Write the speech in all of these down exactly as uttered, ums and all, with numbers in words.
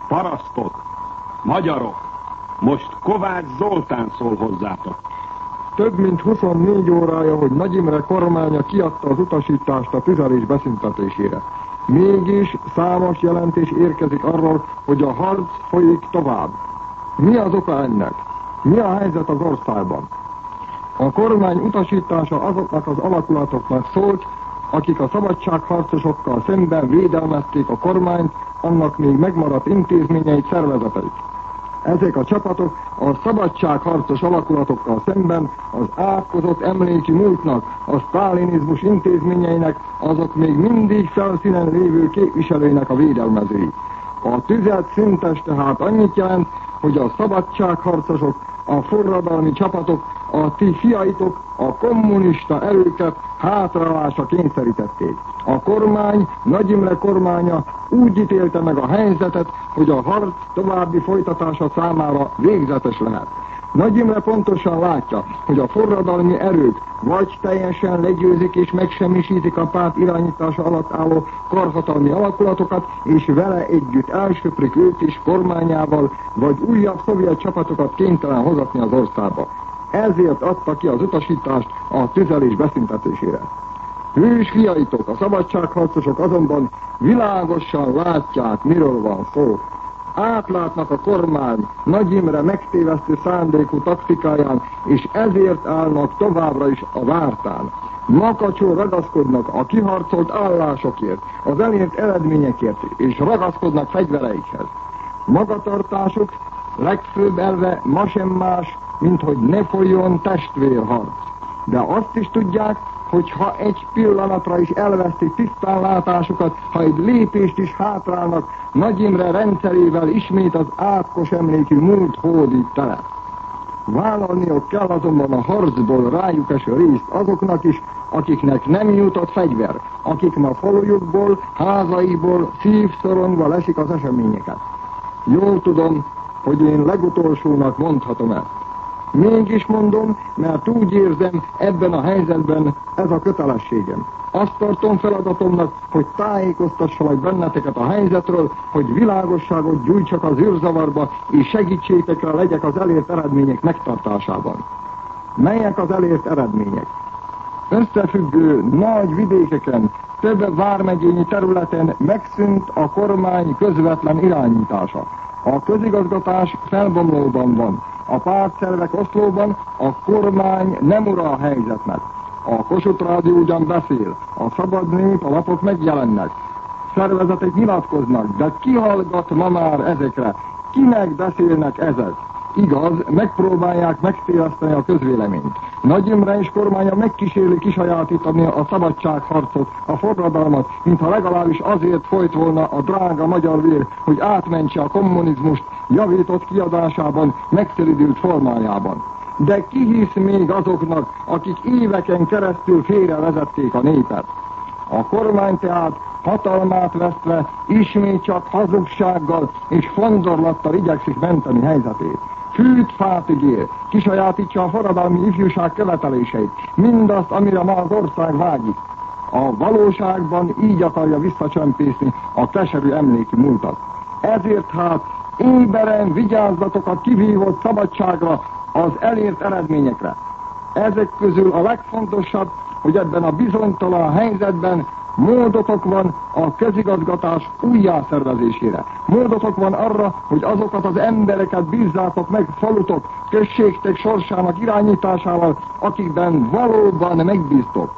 Parasztok, magyarok, most Kovács Zoltán szól hozzátok. Több mint huszonnégy órája, hogy Nagy Imre kormánya kiadta az utasítást a tüzelés beszüntetésére. Mégis számos jelentés érkezik arról, hogy a harc folyik tovább. Mi az oka ennek? Mi a helyzet az országban? A kormány utasítása azoknak az alakulatoknak szólt, akik a szabadságharcosokkal szemben védelmezték a kormányt, annak még megmaradt intézményeit, szervezeteit. Ezek a csapatok a szabadságharcos alakulatokkal szemben az átkozott emléki múltnak, a sztálinizmus intézményeinek, azok még mindig felszínen lévő képviselőinek a védelmezői. A tüzet szüntes tehát annyit jelent, hogy a szabadságharcosok, a forradalmi csapatok, a ti fiaitok a kommunista erőket hátrálásra kényszerítették. A kormány, Nagy Imre kormánya úgy ítélte meg a helyzetet, hogy a harc további folytatása számára végzetes lehet. Nagy Imre pontosan látja, hogy a forradalmi erők vagy teljesen legyőzik és megsemmisítik a párt irányítása alatt álló karhatalmi alakulatokat, és vele együtt elsöprik őt is kormányával, vagy újabb szovjet csapatokat kénytelen hozatni az országba. Ezért adta ki az utasítást a tüzelés beszüntetésére. Hős fiaitok, a szabadságharcosok azonban világosan látják, miről van szó. Átlátnak a kormány Nagy Imre megtévesztő szándékú taktikáján, és ezért állnak továbbra is a vártán. Makacsul ragaszkodnak a kiharcolt állásokért, az elért eredményekért, és ragaszkodnak fegyvereikhez. Magatartásuk legfőbb elve ma sem más, mint hogy ne folyjon testvérharc. De azt is tudják, hogy ha egy pillanatra is elvesztik tisztán látásukat, ha egy lépést is hátrálnak, Nagy Imre rendszerével ismét az átkos emlékű múlt hódít tele. Vállalniuk kell azonban a harcból rájuk eső részt azoknak is, akiknek nem jutott fegyver, akik ma falujukból, házaiból szívszorongva leszik az eseményeket. Jól tudom, hogy én legutolsónak mondhatom ezt. Mégis mondom, mert úgy érzem, ebben a helyzetben ez a kötelességem. Azt tartom feladatomnak, hogy tájékoztassalak benneteket a helyzetről, hogy világosságot gyújtsak az űrzavarba, és segítségekre legyek az elért eredmények megtartásában. Melyek az elért eredmények? Összefüggő nagy vidékeken, több vármegyényi területen megszűnt a kormány közvetlen irányítása. A közigazgatás felbomlóban van. A pártszervek oszlóban, a kormány nem ura a helyzetnek. A Kossuth Rádió ugyan beszél, a Szabad Nép, a lapok megjelennek. Szervezetek nyilatkoznak, de ki hallgat ma már ezekre? Kinek beszélnek ezek? Igaz, megpróbálják megtéveszteni a közvéleményt. Nagy Imre és kormánya megkísérli kisajátítani a szabadságharcot, a forradalmat, mintha legalábbis azért folyt volna a drága magyar vér, hogy átmentse a kommunizmust javított kiadásában, megszelidült formájában. De ki hisz még azoknak, akik éveken keresztül félrevezették a népet? A kormány tehát hatalmát vesztve ismét csak hazugsággal és fondorlattal igyekszik menteni helyzetét. Fűt fát ígér, kisajátítsa a forradalmi ifjúság követeléseit, mindazt, amire ma az ország vágyik. A valóságban így akarja visszacsempészni a keserű emléki múltat. Ezért hát éberen vigyázzatok a kivívott szabadságra, az elért eredményekre. Ezek közül a legfontosabb, hogy ebben a bizonytalan helyzetben módotok van a közigazgatás újjászervezésére. Módotok van arra, hogy azokat az embereket bízzátok meg falutok, községtek sorsának irányításával, akikben valóban megbíztok.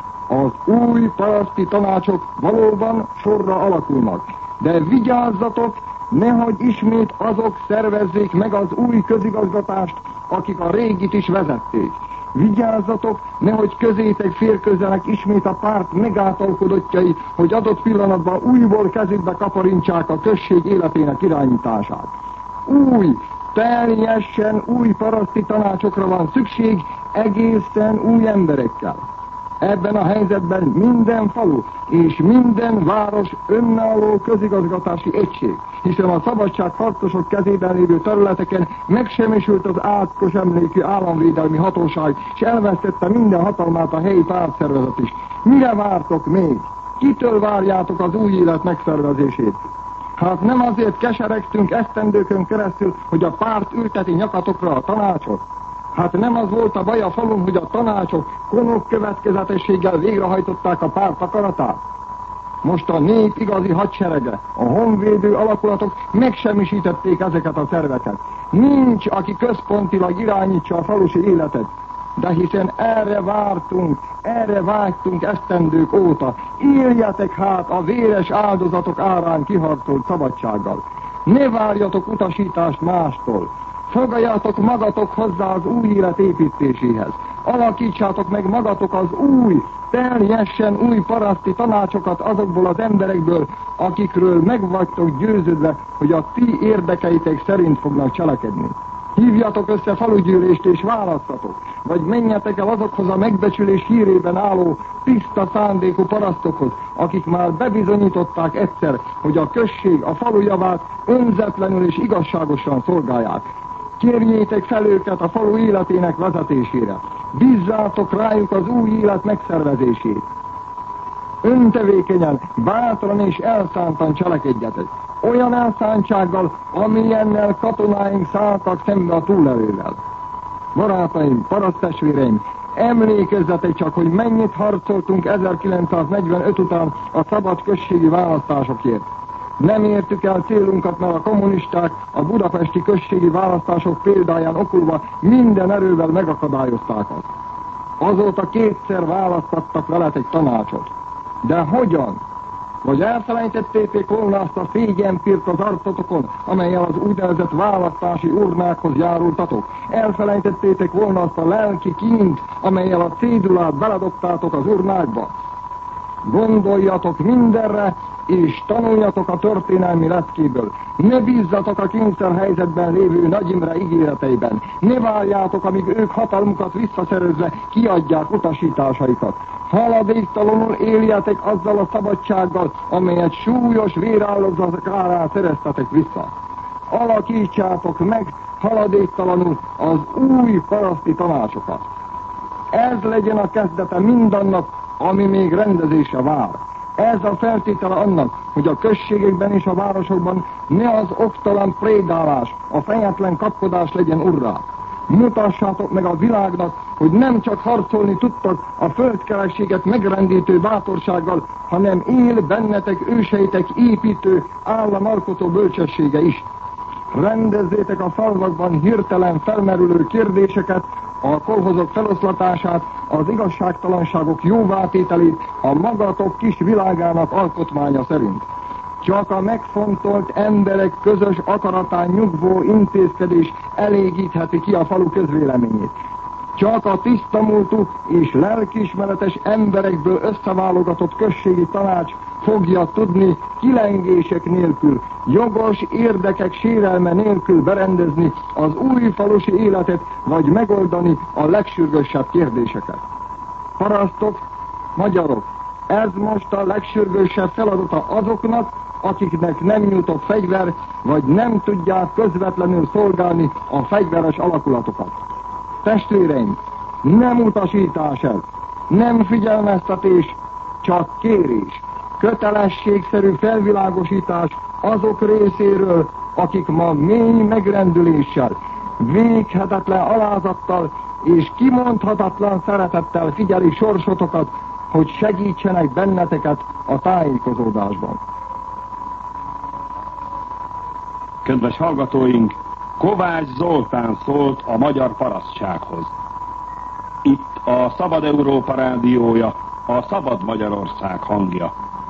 Az új paraszti tanácsok valóban sorra alakulnak. De vigyázzatok, nehogy ismét azok szervezzék meg az új közigazgatást, akik a régit is vezették. Vigyázzatok, nehogy közétek férközzenek ismét a párt megáltalkodottjai, hogy adott pillanatban újból kezükbe kaparintsák a község életének irányítását. Új, teljesen új paraszti tanácsokra van szükség, egészen új emberekkel. Ebben a helyzetben minden falu és minden város önálló közigazgatási egység, hiszen a szabadságharcosok kezében lévő területeken megsemmisült az átkos emlékű államvédelmi hatóság, és elvesztette minden hatalmát a helyi pártszervezet is. Mire vártok még? Kitől várjátok az új élet megszervezését? Hát nem azért keseregtünk esztendőkön keresztül, hogy a párt ülteti nyakatokra a tanácsot? Hát nem az volt a baj a falun, hogy a tanácsok konok következetességgel végrehajtották a párt akaratát? Most a nép igazi hadserege, a honvédő alakulatok megsemmisítették ezeket a szerveket. Nincs, aki központilag irányítsa a falusi életet. De hiszen erre vártunk, erre vágytunk esztendők óta. Éljetek hát a véres áldozatok árán kiharcolt szabadsággal. Ne várjatok utasítást mástól. Fogaljátok magatok hozzá az új élet építéséhez. Alakítsátok meg magatok az új, teljesen új paraszti tanácsokat azokból az emberekből, akikről meg vagytok győződve, hogy a ti érdekeitek szerint fognak cselekedni. Hívjatok össze falugyűlést és választatok, vagy menjetek el azokhoz a megbecsülés hírében álló tiszta szándékú parasztokhoz, akik már bebizonyították egyszer, hogy a község a falu javát önzetlenül és igazságosan szolgálják. Kérjétek fel őket a falu életének vezetésére. Bízzátok rájuk az új élet megszervezését. Öntevékenyen, bátran és elszántan cselekedjetek. Olyan elszántsággal, amilyennel katonáink szálltak szembe a túlelővel. Barátaim, paraszttestvéreim, emlékezzetek csak, hogy mennyit harcoltunk ezerkilencszáznegyvenöt után a szabad községi választásokért. Nem értük el célunkat, mert a kommunisták a budapesti községi választások példáján okulva minden erővel megakadályozták azt. Azóta kétszer választattak veletek tanácsot. De hogyan? Vagy elfelejtettétek volna azt a szégyenpirt az arcotokon, amellyel az úgynevezett választási urnákhoz járultatok? Elfelejtettétek volna azt a lelki kint, amellyel a cédulát beledobtátok az urnákba? Gondoljatok mindenre, és tanuljatok a történelmi leckéből. Ne bízzatok a kényszerhelyzetben lévő Nagy Imre ígéreteiben. Ne várjátok, amíg ők hatalmukat visszaszerezve kiadják utasításaikat. Haladéktalanul éljetek azzal a szabadsággal, amelyet súlyos véráldozatok árán szereztetek vissza. Alakítsátok meg haladéktalanul az új paraszti tanácsokat. Ez legyen a kezdete mindannak, ami még rendezésre vár. Ez a feltétele annak, hogy a községekben és a városokban ne az oktalan prédálás, a fejetlen kapkodás legyen urrá. Mutassátok meg a világnak, hogy nem csak harcolni tudtok a földkerekséget megrendítő bátorsággal, hanem él bennetek őseitek építő, államalkotó bölcsessége is. Rendezzétek a falvakban hirtelen felmerülő kérdéseket, a kolhozok feloszlatását, az igazságtalanságok jóvátételét a magatok kis világának alkotmánya szerint. Csak a megfontolt emberek közös akaratán nyugvó intézkedés elégítheti ki a falu közvéleményét. Csak a tisztamúltú és lelkiismeretes emberekből összeválogatott községi tanács fogja tudni kilengések nélkül, jogos érdekek sérelme nélkül berendezni az új falusi életet, vagy megoldani a legsürgősebb kérdéseket. Parasztok, magyarok, ez most a legsürgősebb feladata azoknak, akiknek nem jutott fegyver, vagy nem tudják közvetlenül szolgálni a fegyveres alakulatokat. Testvéreim, nem utasítás ez, nem figyelmeztetés, csak kérés, kötelességszerű felvilágosítás azok részéről, akik ma mély megrendüléssel, véghetetlen alázattal és kimondhatatlan szeretettel figyelik sorsotokat, hogy segítsenek benneteket a tájékozódásban. Kedves hallgatóink, Kovács Zoltán szólt a magyar parasztsághoz. Itt a Szabad Európa rádiója, a Szabad Magyarország hangja.